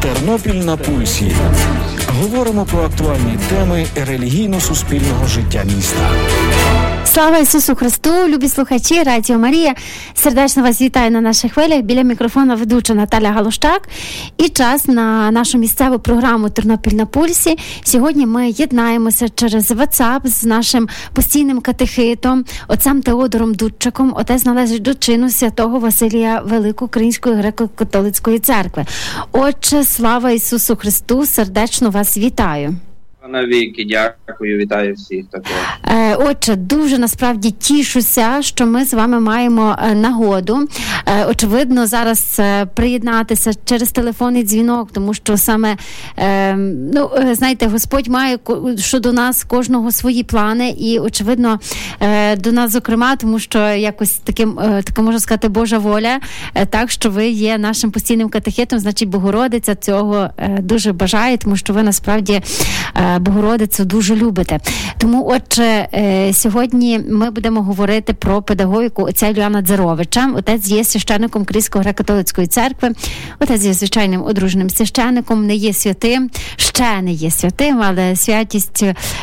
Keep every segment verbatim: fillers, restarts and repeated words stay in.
Тернопіль на пульсі. Говоримо про актуальні теми релігійно-суспільного життя міста. Слава Ісусу Христу, любі слухачі, Радіо Марія. Сердечно вас вітаю на наших хвилях. Біля мікрофона ведуча Наталя Галущак. І час на нашу місцеву програму «Тернопіль на пульсі». Сьогодні ми єднаємося через WhatsApp з нашим постійним катехитом, отцем Теодором Дудчаком. Отець належить до чину святого Василія Великоукраїнської греко-католицької церкви. Отче, слава Ісусу Христу, сердечно вас вітаю. Навіки, дякую, вітаю всіх також. Отже, дуже насправді тішуся, що ми з вами маємо нагоду, очевидно, зараз приєднатися через телефонний дзвінок, тому що саме, ну, знаєте, Господь має щодо нас кожного свої плани і, очевидно, до нас, зокрема, тому що якось таким, така, можна сказати, Божа воля, так, що ви є нашим постійним катехетом, значить, Богородиця цього дуже бажає, тому що ви, насправді, Богородицю дуже любите. Тому, отже, сьогодні ми будемо говорити про педагогіку отця Ілліана Дзеровича. Отець є священником Київської греко-католицької церкви. Отець є звичайним одруженим священником, не є святим, ще не є святим, але святість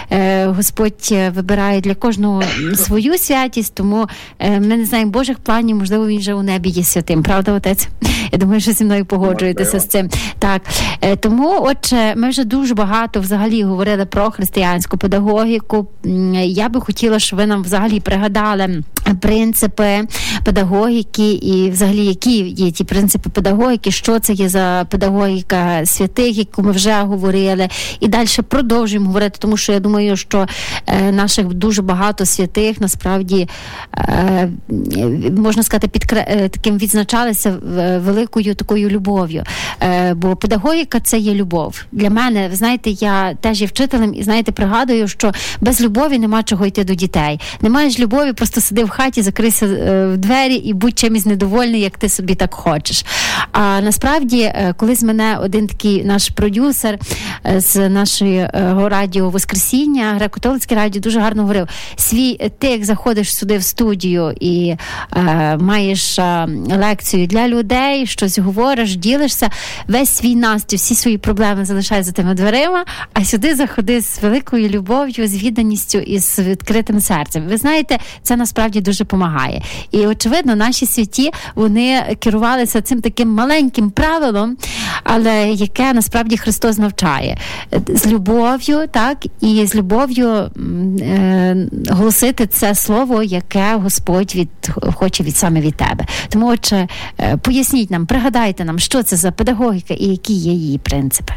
Господь вибирає для кожного свою святість, тому ми не знаємо Божих планів, можливо, він вже у небі є святим. Правда, отець? Я думаю, що зі мною погоджуєтеся з цим. Так. Тому, отже, ми вже дуже багато взагалі говорили про християнську педагогіку. Я би хотіла, щоб ви нам взагалі пригадали принципи педагогіки і взагалі які є ті принципи педагогіки, що це є за педагогіка святих, яку ми вже говорили, і далі продовжуємо говорити, тому що я думаю, що е, наших дуже багато святих насправді, е, можна сказати, під е, таким відзначалися великою такою любов'ю. Е, бо педагогіка – це є любов. Для мене, ви знаєте, я теж є вчителем і, знаєте, пригадую, що без любові нема чого йти до дітей. Не маєш любові, просто сиди в хаті, закрийся в двері і будь чимось недовольний, як ти собі так хочеш. А насправді, колись мене один такий наш продюсер з нашого радіо «Воскресіння», греко-католицьке радіо, дуже гарно говорив: свій, ти як заходиш сюди в студію і е, маєш е, лекцію для людей, щось говориш, ділишся, весь свій настрій, всі свої проблеми залишають за тими дверима, а сюди заходи з великою любов'ю, з відданістю і з відкритим серцем. Ви знаєте, це насправді дуже допомагає. І, очевидно, наші святі, вони керувалися цим таким маленьким правилом, але яке, насправді, Христос навчає. З любов'ю, так, і з любов'ю е, голосити це слово, яке Господь від, хоче від, саме від тебе. Тому, отже, е, поясніть нам, пригадайте нам, що це за педагогіка і які є її принципи.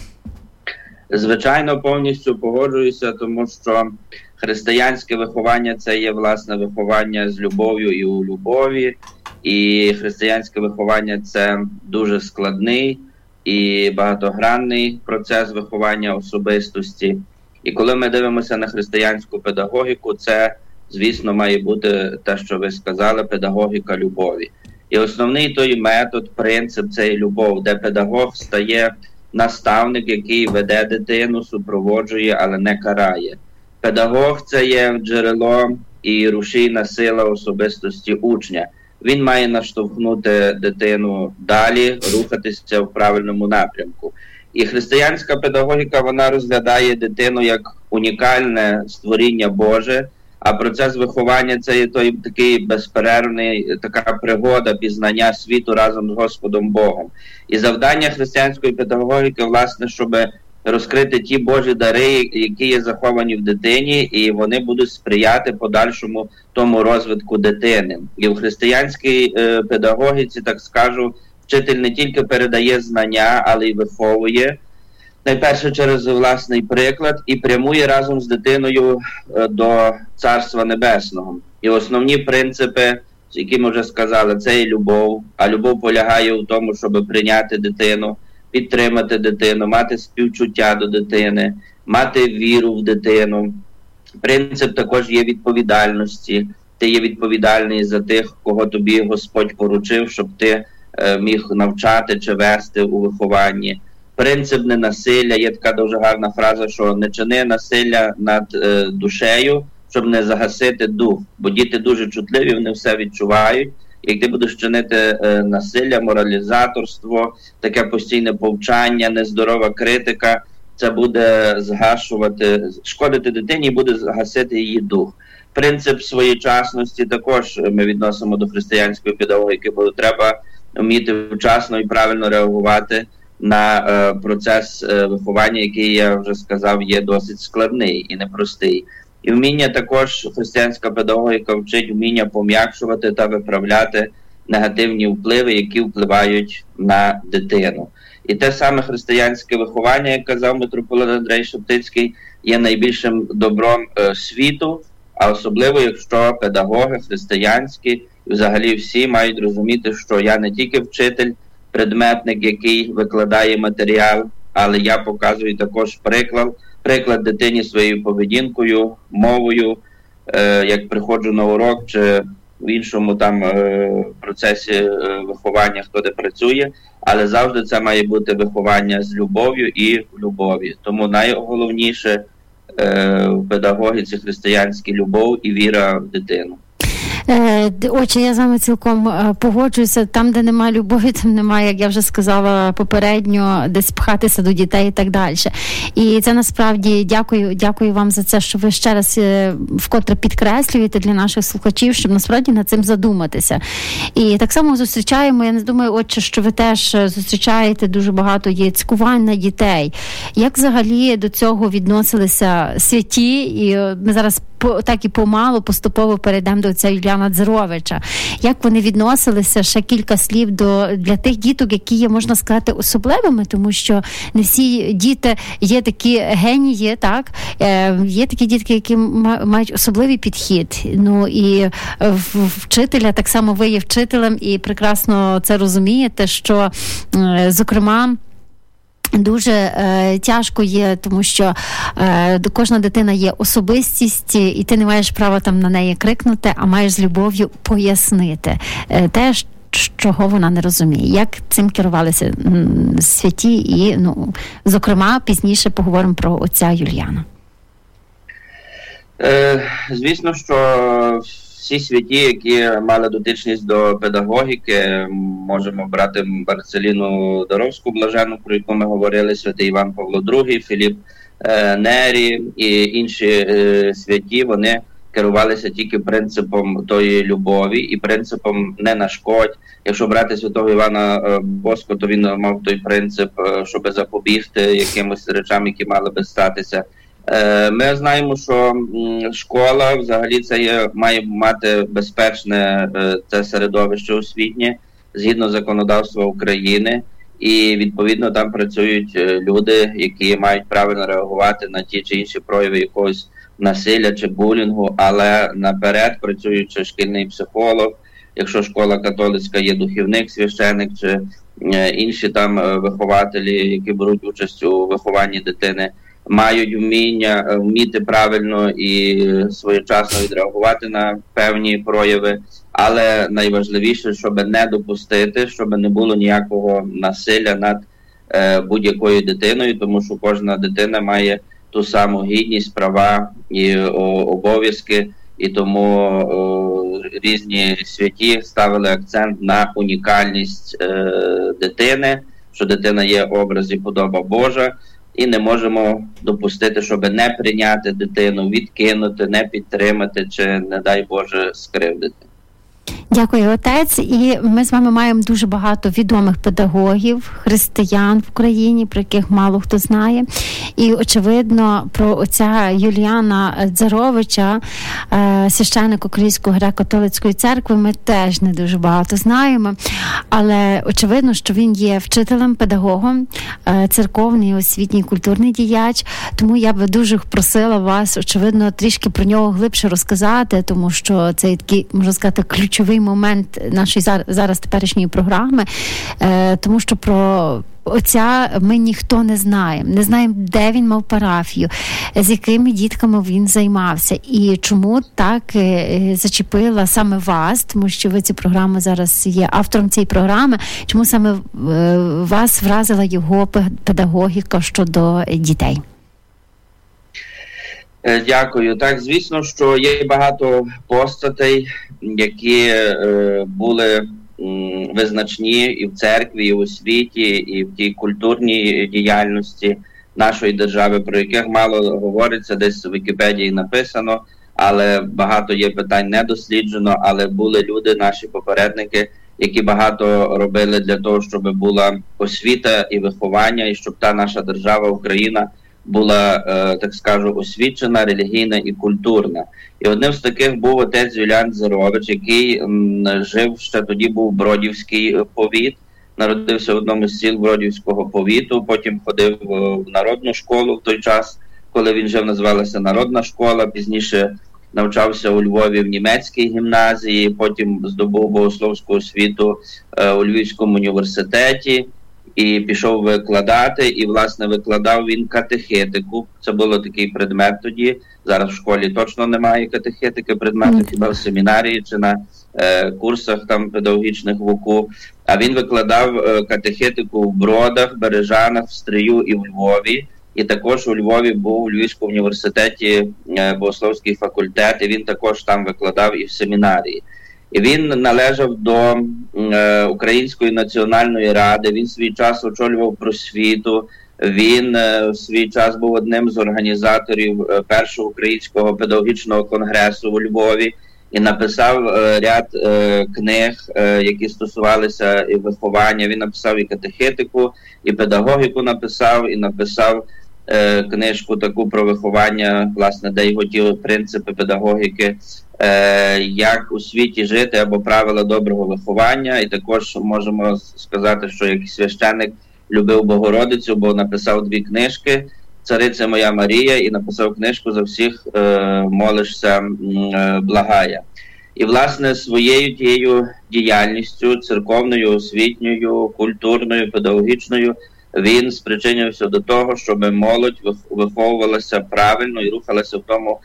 Звичайно, повністю погоджуюся, тому що християнське виховання – це є, власне, виховання з любов'ю і у любові. І християнське виховання – це дуже складний і багатогранний процес виховання особистості. І коли ми дивимося на християнську педагогіку, це, звісно, має бути те, що ви сказали, педагогіка любові. І основний той метод, принцип – це любов, де педагог стає наставник, який веде дитину, супроводжує, але не карає. Педагог – це є джерело і рушійна сила особистості учня. Він має наштовхнути дитину далі, рухатися в правильному напрямку. І християнська педагогіка, вона розглядає дитину як унікальне створіння Боже, а процес виховання – це є той такий безперервний, така пригода пізнання світу разом з Господом Богом. І завдання християнської педагогіки, власне, щоб розкрити ті Божі дари, які є заховані в дитині, і вони будуть сприяти подальшому тому розвитку дитини. І в християнській е, педагогіці, так скажу, вчитель не тільки передає знання, але й виховує, найперше через власний приклад, і прямує разом з дитиною е, до Царства Небесного. І основні принципи, які ми вже сказали, це і любов, а любов полягає у тому, щоб прийняти дитину, підтримати дитину, мати співчуття до дитини, мати віру в дитину. Принцип також є відповідальності. Ти є відповідальний за тих, кого тобі Господь поручив, щоб ти е, міг навчати чи вести у вихованні. Принцип ненасилля. Є така дуже гарна фраза, що не чини насилля над е, душею, щоб не загасити дух. Бо діти дуже чутливі, вони все відчувають. Як ти будеш чинити е, насилля, моралізаторство, таке постійне повчання, нездорова критика, це буде згашувати, шкодити дитині і буде згасити її дух. Принцип своєчасності також ми відносимо до християнської педагогіки, бо треба вміти вчасно і правильно реагувати на е, процес е, виховання, який, я вже сказав, є досить складний і непростий. І вміння також, християнська педагогіка вчить вміння пом'якшувати та виправляти негативні впливи, які впливають на дитину. І те саме християнське виховання, як казав митрополит Андрей Шептицький, є найбільшим добром е, світу, а особливо, якщо педагоги християнські, і взагалі всі мають розуміти, що я не тільки вчитель, предметник, який викладає матеріал, але я показую також приклад, приклад дитині своєю поведінкою, мовою, е, як приходжу на урок чи в іншому там е, процесі е, виховання, хто де працює, але завжди це має бути виховання з любов'ю і в любові. Тому найголовніше е, в педагогіці християнській любов і віра в дитину. Отже, я з вами цілком погоджуюся. Там, де немає любові, там немає, як я вже сказала попередньо, десь пхатися до дітей і так далі. І це насправді дякую, дякую вам за це, що ви ще раз вкотре підкреслюєте для наших слухачів, щоб насправді над цим задуматися. І так само зустрічаємо, я не думаю, отче, що ви теж зустрічаєте дуже багато є цькувань на дітей. Як взагалі до цього відносилися святі? І ми зараз так і помалу, поступово перейдемо до цього Юліана Дзеровича. Як вони відносилися, ще кілька слів до, для тих діток, які є, можна сказати, особливими, тому що не всі діти є такі генії, так? Е, є такі дітки, які мають особливий підхід. Ну і вчителя, так само ви є вчителем і прекрасно це розумієте, що, е, зокрема, дуже е, тяжко є, тому що е, кожна дитина є особистість, і ти не маєш права там на неї крикнути, а маєш з любов'ю пояснити е, те, чого вона не розуміє. Як цим керувалися м, святі і, ну, зокрема, пізніше поговоримо про отця Юліана. Е, звісно, що всі святі, які мали дотичність до педагогіки, можемо брати Марцеліну Даровську блаженну, про яку ми говорили, святий Іван Павло другий, Філіп е, Нері і інші е, святі, вони керувалися тільки принципом тої любові і принципом не нашкодь. Якщо брати святого Івана е, Боско, то він мав той принцип, е, щоб запобігти якимось речам, які мали би статися. Ми знаємо, що школа взагалі це є, має мати безпечне це середовище освітнє згідно законодавства України, і відповідно там працюють люди, які мають правильно реагувати на ті чи інші прояви якогось насилля чи булінгу, але наперед працюючи шкільний психолог, якщо школа католицька, є духівник, священик чи інші там вихователі, які беруть участь у вихованні дитини, мають вміння, вміти правильно і своєчасно відреагувати на певні прояви, але найважливіше, щоб не допустити, щоб не було ніякого насилля над е, будь-якою дитиною, тому що кожна дитина має ту саму гідність, права і о, обов'язки, і тому о, різні святі ставили акцент на унікальність е, дитини, що дитина є образ і подоба Божа, і не можемо допустити, щоб не прийняти дитину, відкинути, не підтримати чи, не дай Боже, скривдити. Дякую, отець. І ми з вами маємо дуже багато відомих педагогів, християн в Україні, про яких мало хто знає. І, очевидно, про отця Юліана Дзеровича, священника Української греко-католицької церкви, ми теж не дуже багато знаємо. Але, очевидно, що він є вчителем, педагогом, церковний, освітній, культурний діяч. Тому я би дуже просила вас, очевидно, трішки про нього глибше розказати, тому що це такий, можна сказати, ключовий момент нашої зараз теперішньої програми, тому що про отця ми ніхто не знаємо. Не знаємо, де він мав парафію, з якими дітками він займався і чому так зачепила саме вас, тому що ви цю програму зараз є автором цієї програми, чому саме вас вразила його педагогіка щодо дітей? Дякую. Так, звісно, що є багато постатей які е, були м, визначні і в церкві, і в освіті, і в тій культурній діяльності нашої держави, про яких мало говориться, десь в Вікіпедії написано, але багато є питань не досліджено, але були люди, наші попередники, які багато робили для того, щоб була освіта і виховання, і щоб та наша держава, Україна, була, так скажу, освічена, релігійна і культурна. І одним з таких був отець Юліан Дзерович, який жив, ще тоді був Бродівський повіт, народився в одному з сіл Бродівського повіту, потім ходив в народну школу в той час, коли він жив, називалася Народна школа, пізніше навчався у Львові в німецькій гімназії, потім здобув богословську освіту е, у Львівському університеті і пішов викладати, і, власне, викладав він катехетику. Це було такий предмет тоді. Зараз в школі точно немає катехетики предмету, хіба в семінарії чи на е, курсах там педагогічних в УКУ. А він викладав е, катехетику в Бродах, Бережанах, в Стрию і в Львові. І також у Львові був у Львівському університеті е, богословський факультет, і він також там викладав і в семінарії. І він належав до е, Української національної ради, він свій час очолював просвіту, він е, в свій час був одним з організаторів е, першого українського педагогічного конгресу у Львові і написав е, ряд е, книг, е, які стосувалися і виховання. Він написав і катехетику, і педагогіку написав, і написав е, книжку таку про виховання, власне, де його ті принципи педагогіки, Е, як у світі жити або правила доброго виховання. І також можемо сказати, що як священник любив Богородицю, бо написав дві книжки «Цариця моя Марія» і написав книжку «За всіх е, молишся, е, благає». І, власне, своєю тією діяльністю, церковною, освітньою, культурною, педагогічною, він спричинився до того, щоб молодь виховувалася правильно і рухалася в тому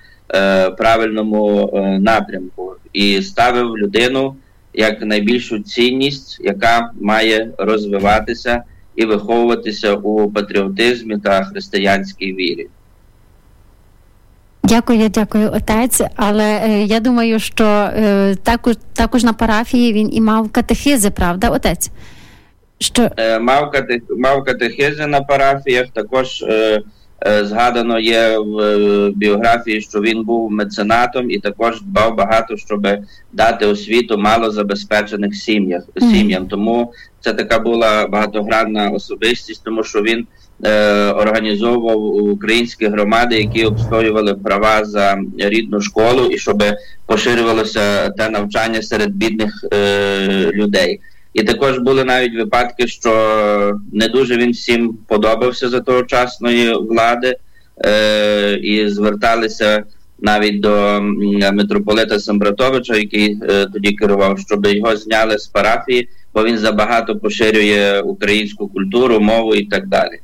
правильному напрямку. І ставив людину як найбільшу цінність, яка має розвиватися і виховуватися у патріотизмі та християнській вірі. Дякую, дякую, отець. Але е, я думаю, що е, також, також на парафії він і мав катехизи, правда, отець? Що... Е, мав, катех, мав катехизи на парафіях, також е, е, згадано є в е, біографії, що він був меценатом і також дбав багато, щоб дати освіту малозабезпечених сім'ях, сім'ям. Тому це така була багатогранна особистість, тому що він е, організовував українські громади, які обстоювали права за рідну школу і щоб поширювалося те навчання серед бідних е, людей. І також були навіть випадки, що не дуже він всім подобався за тогочасної влади, е, і зверталися навіть до митрополита Самбратовича, який е, тоді керував, щоб його зняли з парафії, бо він забагато поширює українську культуру, мову і так далі.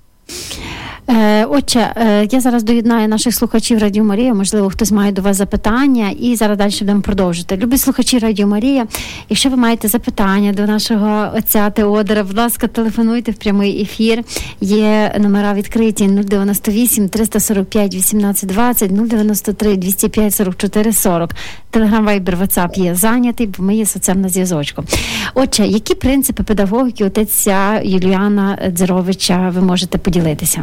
Отче, я зараз доєднаю наших слухачів Радіо Марія, можливо, хтось має до вас запитання, і зараз далі будемо продовжити. Любі слухачі Радіо Марія, якщо ви маєте запитання до нашого отця Теодора, будь ласка, телефонуйте в прямий ефір. Є номера відкриті нуль дев'яносто вісім триста сорок п'ять вісімнадцять двадцять, нуль дев'яносто три двісті п'ять сорок чотири сорок. Телеграм, Вайбер, Ватсап є зайнятий, бо ми є з отцем на зв'язочку. Отче, які принципи педагогіки отця Юліана Дзеровича ви можете поділитися?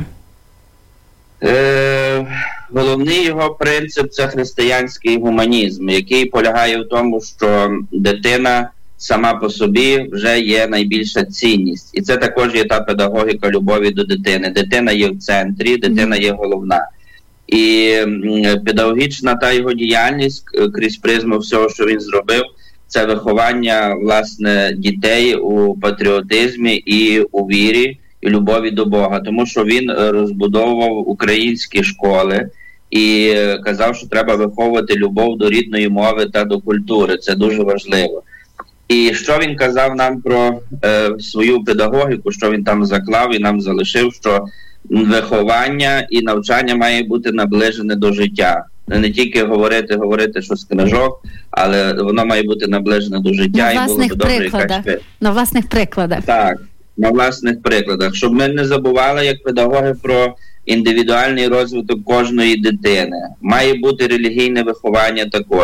Е, головний його принцип – це християнський гуманізм, який полягає в тому, що дитина сама по собі вже є найбільша цінність. І це також є та педагогіка любові до дитини. Дитина є в центрі, дитина є головна. І педагогічна та його діяльність крізь призму всього, що він зробив, це виховання, власне, дітей у патріотизмі і у вірі, і любові до Бога, тому що він розбудовував українські школи і казав, що треба виховувати любов до рідної мови та до культури. Це дуже важливо. І що він казав нам про е, свою педагогіку, що він там заклав і нам залишив, що виховання і навчання має бути наближене до життя. Не тільки говорити, говорити, що з книжок, але воно має бути наближене до життя. На власних прикладах. На власних прикладах. Так. На власних прикладах, щоб ми не забували, як педагоги, про індивідуальний розвиток кожної дитини. Має бути релігійне виховання також.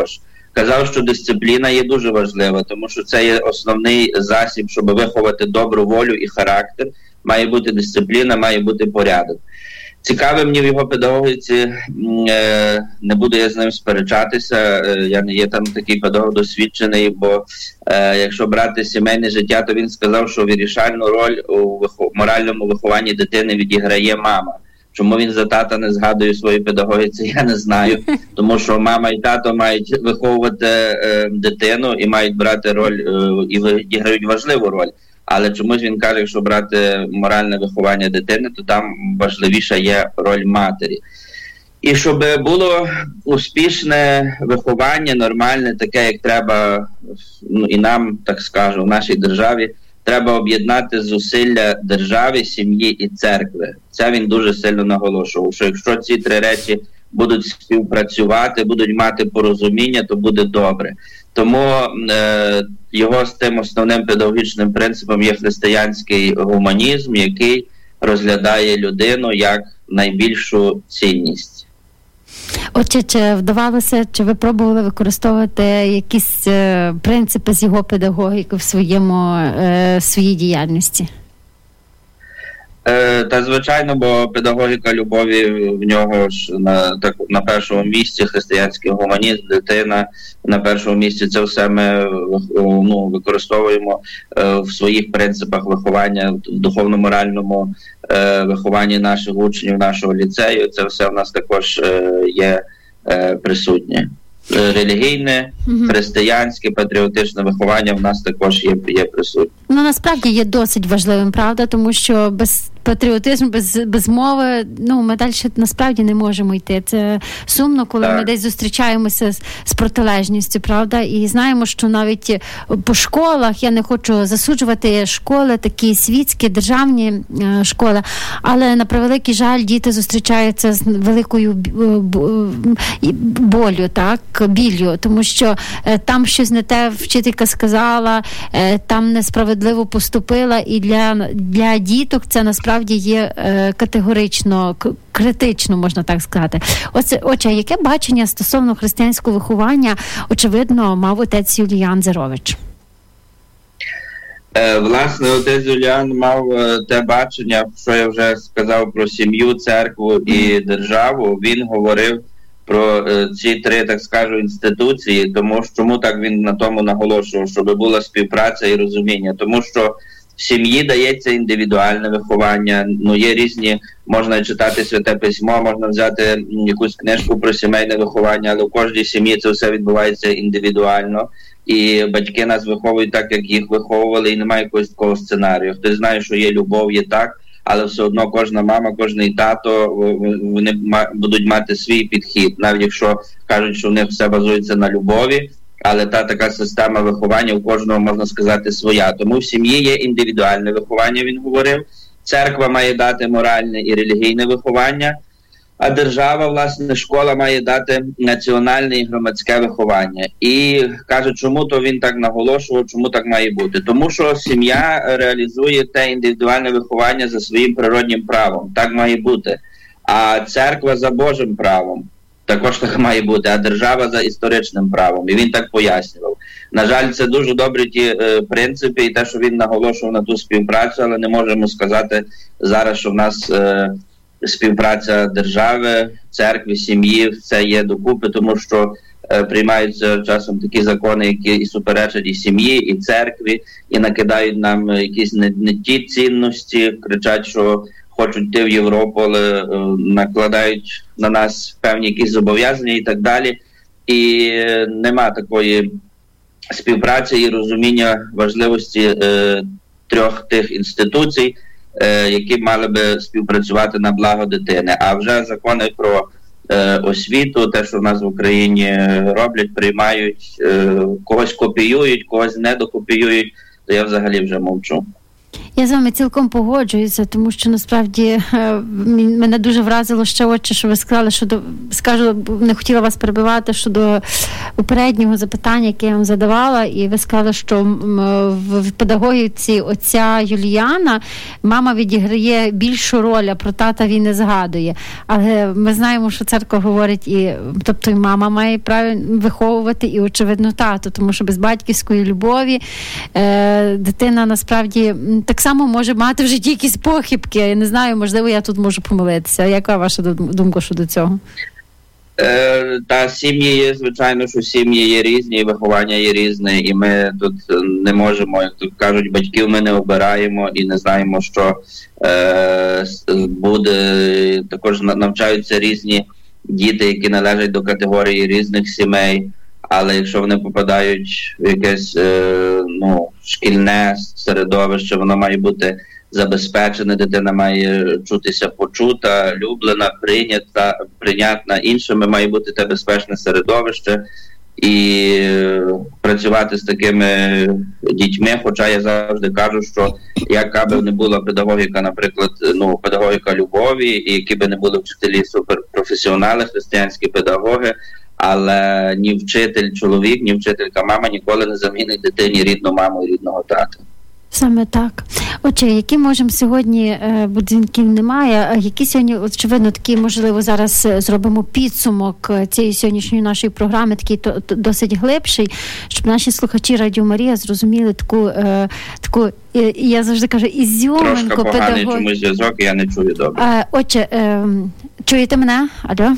казав, що дисципліна є дуже важлива, тому що це є основний засіб, щоб виховати добру волю і характер. Має бути дисципліна, має бути порядок. Цікаве мені в його педагогіці, не буду я з ним сперечатися, я не є там такий педагог досвідчений, бо е, якщо брати сімейне життя, то він сказав, що вирішальну роль у вихов... моральному вихованні дитини відіграє мама. Чому він за тата не згадує свої педагогіці, я не знаю. Тому що мама і тато мають виховувати е, дитину і мають брати роль, е, і відіграють важливу роль. Але чомусь він каже, якщо брати моральне виховання дитини, то там важливіша є роль матері. І щоб було успішне виховання, нормальне, таке, як треба, ну і нам, так скажу, в нашій державі, треба об'єднати зусилля держави, сім'ї і церкви. Це він дуже сильно наголошував, що якщо ці три речі будуть співпрацювати, будуть мати порозуміння, то буде добре. Тому е, його з тим основним педагогічним принципом є християнський гуманізм, який розглядає людину як найбільшу цінність. Отже, чи вдавалося, чи ви пробували використовувати якісь е, принципи з його педагогіки в своєму, е, в своїй діяльності? Е, та, звичайно, бо педагогіка любові в нього ж на, так, на першому місці, християнський гуманізм, дитина на першому місці. Це все ми ну, використовуємо е, в своїх принципах виховання, в духовно-моральному е, вихованні наших учнів, нашого ліцею. Це все в нас також е, є е, присутнє. Релігійне, християнське, патріотичне виховання в нас також є, є присутнє. Ну, насправді є досить важливим, правда, тому що без патріотизму, без, без мови, ну, ми далі насправді не можемо йти. Це сумно, коли так. ми десь зустрічаємося з, з протилежністю, правда, і знаємо, що навіть по школах, я не хочу засуджувати школи, такі світські, державні е, школи, але на превеликий жаль, діти зустрічаються з великою болю, так, біллю, тому що е, там щось не те вчителька сказала, е, там несправедливо поступила, і для, для діток це насправді є е, категорично, к- критично, можна так сказати. Оце, отже, яке бачення стосовно християнського виховання, очевидно, мав отець Юліан Зерович? Е, власне, отець Юліан мав е, те бачення, що я вже сказав про сім'ю, церкву і державу. Він говорив про е, ці три, так скажу, інституції, тому що чому так він на тому наголошував, щоб була співпраця і розуміння. Тому що в сім'ї дається індивідуальне виховання, ну є різні, можна читати Святе Письмо, можна взяти якусь книжку про сімейне виховання, але в кожній сім'ї це все відбувається індивідуально. І батьки нас виховують так, як їх виховували, і немає якогось такого сценарію. Хтось знає, що є любов, є так, але все одно кожна мама, кожний тато, вони будуть мати свій підхід, навіть якщо кажуть, що в них все базується на любові, але та така система виховання у кожного, можна сказати, своя. Тому в сім'ї є індивідуальне виховання, він говорив, церква має дати моральне і релігійне виховання, а держава, власне, школа має дати національне і громадське виховання. І каже, чому то він так наголошував, чому так має бути. Тому що сім'я реалізує те індивідуальне виховання за своїм природнім правом. Так має бути. А церква за Божим правом. Також так має бути, а держава за історичним правом. І він так пояснював. На жаль, це дуже добрі ті е, принципи і те, що він наголошував на ту співпрацю, але не можемо сказати зараз, що в нас е, співпраця держави, церкви, сім'ї, це є докупи, тому що е, приймаються часом такі закони, які і суперечать і сім'ї, і церкві, і накидають нам якісь не, не ті цінності, кричать, що хочуть йти в Європу, але е, накладають на нас певні якісь зобов'язання і так далі. І е, нема такої співпраці і розуміння важливості е, трьох тих інституцій, е, які мали би співпрацювати на благо дитини. А вже закони про е, освіту, те, що в нас в Україні роблять, приймають, е, когось копіюють, когось не докопіюють, то я взагалі вже мовчу. Я з вами цілком погоджуюся, тому що насправді мене дуже вразило ще очі, що ви сказали, що до, скажу, не хотіла вас перебивати щодо попереднього запитання, яке я вам задавала, і ви сказали, що в педагогіці отця Юліана мама відіграє більшу роль, а про тата він не згадує. Але ми знаємо, що церква говорить, і, тобто і мама має право виховувати, і, очевидно, тато, тому що без батьківської любові е, дитина насправді так само може мати в житті якісь похибки. Я не знаю, можливо, я тут можу помилитися. Яка ваша думка щодо цього? Е, та сім'ї є, звичайно, що сім'ї є різні, виховання є різне, і ми тут не можемо, як тут кажуть, батьків ми не обираємо і не знаємо, що е, буде. Також навчаються різні діти, які належать до категорії різних сімей, але якщо вони попадають в якесь е, ну, шкільне середовище, воно має бути забезпечене, дитина має чутися почута, люблена, прийнята, прийнятна іншими, має бути те безпечне середовище, і працювати з такими дітьми, хоча я завжди кажу, що яка би не була педагогіка, наприклад, ну, педагогіка любові, і які би не були вчителі суперпрофесіонали, християнські педагоги, але ні вчитель чоловік, ні вчителька мама ніколи не замінить дитині рідну маму і рідного тата. Саме так. Отже, які можемо сьогодні, бо дзвінків немає, які сьогодні, очевидно, такі, можливо, зараз зробимо підсумок цієї сьогоднішньої нашої програми, такий то, то, досить глибший, щоб наші слухачі Радіо Марія зрозуміли таку, таку я завжди кажу, ізюминку педагогіки. Трошки поганий чомусь зв'язок, я не чую добре. Отже, чуєте мене? Алло?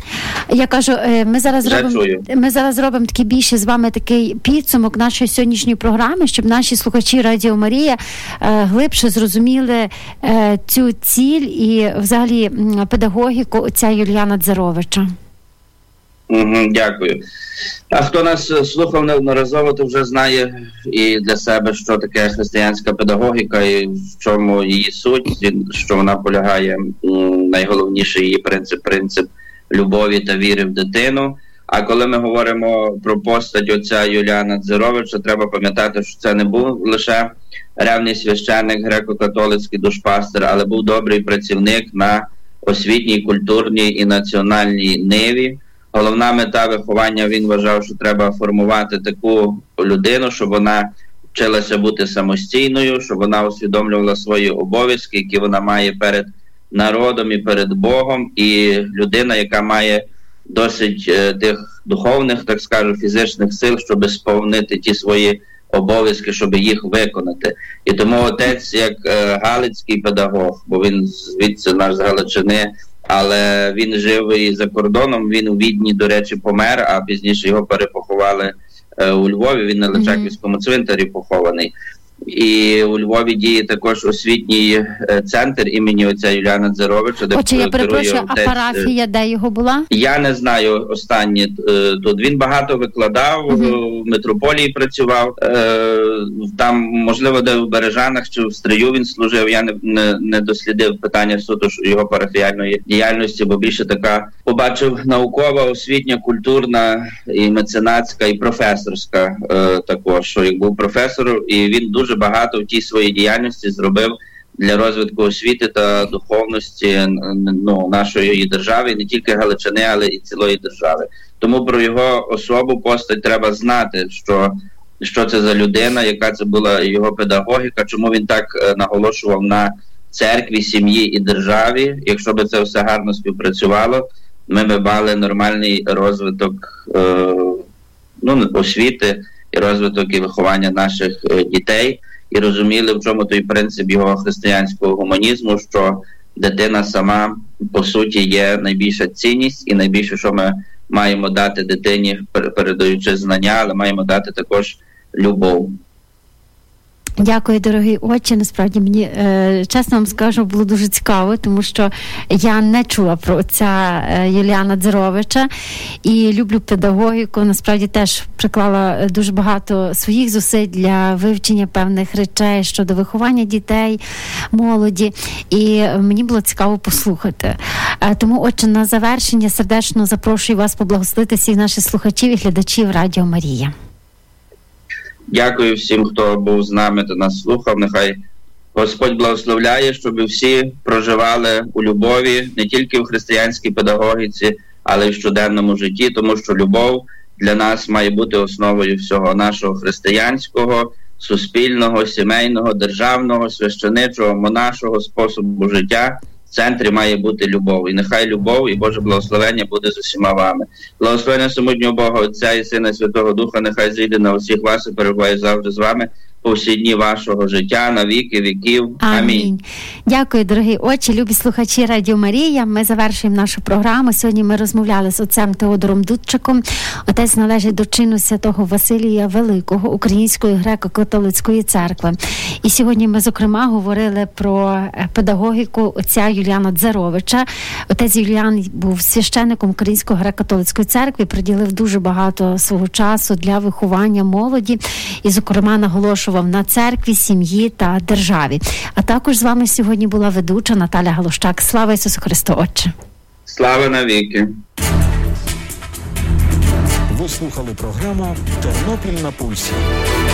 Я кажу, ми зараз зробимо, ми зараз зробимо такий більше з вами такий підсумок нашої сьогоднішньої програми, щоб наші слухачі Радіо Марія е, глибше зрозуміли е, цю ціль і взагалі педагогіку отця Юліана Дзеровича. Угу, дякую. А хто нас слухав неодноразово, то вже знає і для себе, що таке християнська педагогіка і в чому її суть, що вона полягає, найголовніший її принцип, принцип любові та віри в дитину. А коли ми говоримо про постать отця Юліана Дзеровича, треба пам'ятати, що це не був лише ревний священник, греко-католицький душпастер, але був добрий працівник на освітній, культурній і національній ниві. Головна мета виховання, він вважав, що треба формувати таку людину, щоб вона вчилася бути самостійною, щоб вона усвідомлювала свої обов'язки, які вона має перед народом і перед Богом, і людина, яка має досить е, тих духовних, так скажу, фізичних сил, щоб сповнити ті свої обов'язки, щоб їх виконати. І тому отець, як е, галицький педагог, бо він звідси наш з Галичини, але він жив і за кордоном, він у Відні, до речі, помер, а пізніше його перепоховали е, у Львові, він на Личаківському цвинтарі похований. І у Львові діє також освітній центр імені отця Юліана Дзеровича. Де Отже, я перепрошую, отець... а парафія де його була? Я не знаю останнє тут. Він багато викладав, uh-huh. в митрополії працював. Там, можливо, де в Бережанах чи в Стрию він служив. Я не, не, не дослідив питання суто його парафіяльної діяльності, бо більше така побачив наукова, освітня, культурна, і меценатська, і професорська також. Що як був професором, і він дуже Дуже багато в тій своїй діяльності зробив для розвитку освіти та духовності ну, нашої держави, не тільки Галичини, але і цілої держави. Тому про його особу, постать треба знати, що, що це за людина, яка це була його педагогіка, чому він так наголошував на церкві, сім'ї і державі. Якщо б це все гарно співпрацювало, ми б мали нормальний розвиток е, ну, освіти, і розвиток і виховання наших е, дітей, і розуміли, в чому той принцип його християнського гуманізму, що дитина сама, по суті, є найбільша цінність і найбільше, що ми маємо дати дитині, передаючи знання, але маємо дати також любов. Дякую, дорогий отче. Насправді мені, е, чесно вам скажу, було дуже цікаво, тому що я не чула про отця е, Юліана Дзеровича і люблю педагогіку. Насправді теж приклала дуже багато своїх зусиль для вивчення певних речей щодо виховання дітей, молоді. І мені було цікаво послухати. Е, тому, отче, на завершення сердечно запрошую вас поблагословити всіх наших слухачів і глядачів Радіо Марія. Дякую всім, хто був з нами та нас слухав. Нехай Господь благословляє, щоб всі проживали у любові, не тільки в християнській педагогіці, але й в щоденному житті, тому що любов для нас має бути основою всього нашого християнського, суспільного, сімейного, державного, священичого, монашого способу життя. В центрі має бути любов. І нехай любов і Боже благословення буде з усіма вами. Благословення самотнього Бога, Отця і Сина, і Святого Духа, нехай зійде на усіх вас і перебуває завжди з вами по всі дні вашого життя, на віки віків. Амінь. Амінь. Дякую, дорогі отче, любі слухачі Радіо Марія. Ми завершуємо нашу програму. Сьогодні ми розмовляли з отцем Теодором Дудчиком. Отець належить до чину святого Василія Великого, Української греко-католицької церкви. І сьогодні ми, зокрема, говорили про педагогіку отця Юліана Дзаровича. Отець Юліан був священником Української греко-католицької церкви, приділив дуже багато свого часу для виховання молоді і, зокрема, наголошував на церкві, сім'ї та державі. А також з вами сьогодні була ведуча Наталя Галущак. Слава Ісусу Христу, Отче! Слава навіки! Ви слухали програму «Тернопіль на пульсі».